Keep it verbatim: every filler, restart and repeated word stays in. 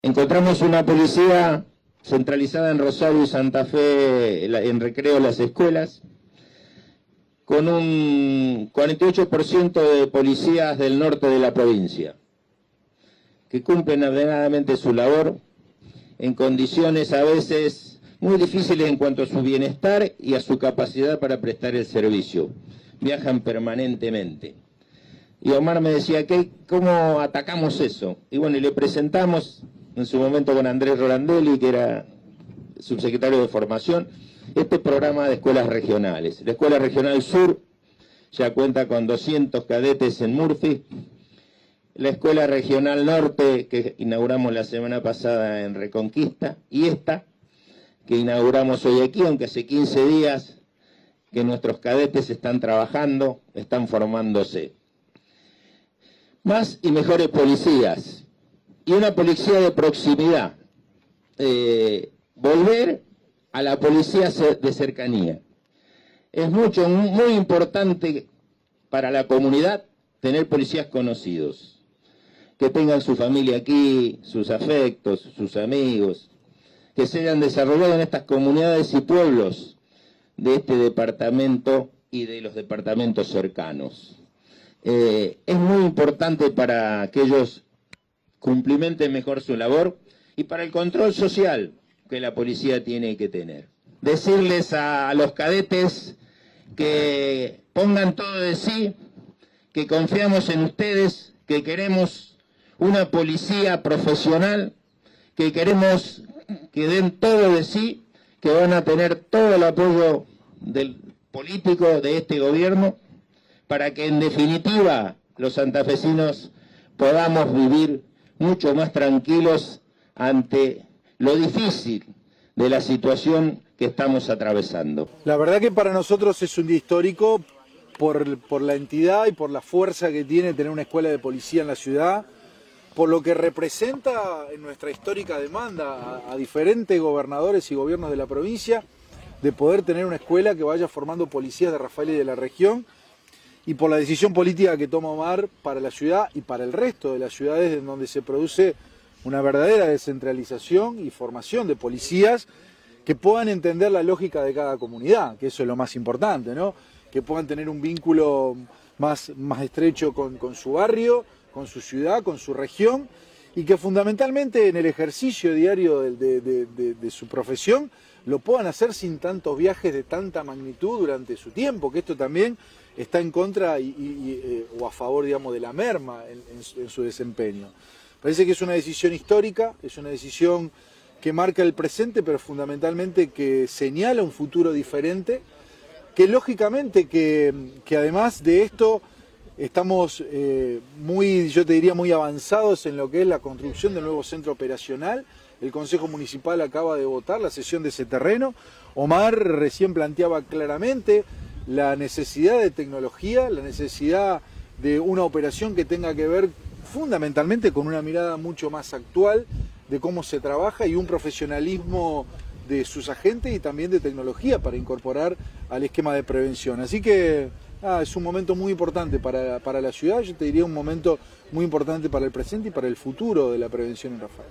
Encontramos una policía centralizada en Rosario y Santa Fe, en Recreo, las escuelas, con un cuarenta y ocho por ciento de policías del norte de la provincia, que cumplen ordenadamente su labor en condiciones a veces muy difíciles en cuanto a su bienestar y a su capacidad para prestar el servicio. Viajan permanentemente. Y Omar me decía, ¿qué, ¿cómo atacamos eso? Y bueno, y le presentamos en su momento con Andrés Rolandelli, que era subsecretario de Formación, este programa de escuelas regionales. La Escuela Regional Sur ya cuenta con doscientos cadetes en Murphy. La Escuela Regional Norte, que inauguramos la semana pasada en Reconquista, y esta, que inauguramos hoy aquí, aunque hace quince días que nuestros cadetes están trabajando, están formándose. Más y mejores policías, y una policía de proximidad. Eh, volver a la policía de cercanía. Es mucho, muy importante para la comunidad tener policías conocidos, que tengan su familia aquí, sus afectos, sus amigos, que se hayan desarrollado en estas comunidades y pueblos de este departamento y de los departamentos cercanos. Eh, es muy importante para que ellos cumplimenten mejor su labor y para el control social que la policía tiene que tener. Decirles a, a los cadetes que pongan todo de sí, que confiamos en ustedes, que queremos una policía profesional, que queremos que den todo de sí, que van a tener todo el apoyo del político de este gobierno, para que en definitiva los santafesinos podamos vivir mucho más tranquilos ante lo difícil de la situación que estamos atravesando. La verdad que para nosotros es un día histórico por, por la entidad y por la fuerza que tiene tener una escuela de policía en la ciudad, por lo que representa en nuestra histórica demanda a, a diferentes gobernadores y gobiernos de la provincia de poder tener una escuela que vaya formando policías de Rafael y de la región, y por la decisión política que toma Omar para la ciudad y para el resto de las ciudades en donde se produce una verdadera descentralización y formación de policías que puedan entender la lógica de cada comunidad, que eso es lo más importante, ¿no? Que puedan tener un vínculo más, más estrecho con, con su barrio, con su ciudad, con su región, y que fundamentalmente en el ejercicio diario de, de, de, de, de su profesión lo puedan hacer sin tantos viajes de tanta magnitud durante su tiempo, que esto también está en contra y, y, y, eh, o a favor, digamos, de la merma en, en, su, en su desempeño. Parece que es una decisión histórica, es una decisión que marca el presente, pero fundamentalmente que señala un futuro diferente, que lógicamente que, que además de esto estamos eh, muy, yo te diría, muy avanzados en lo que es la construcción del nuevo centro operacional. El Consejo Municipal acaba de votar la cesión de ese terreno. Omar recién planteaba claramente la necesidad de tecnología, la necesidad de una operación que tenga que ver fundamentalmente con una mirada mucho más actual de cómo se trabaja y un profesionalismo de sus agentes y también de tecnología para incorporar al esquema de prevención. Así que ah, es un momento muy importante para, para la ciudad, yo te diría un momento muy importante para el presente y para el futuro de la prevención en Rafael.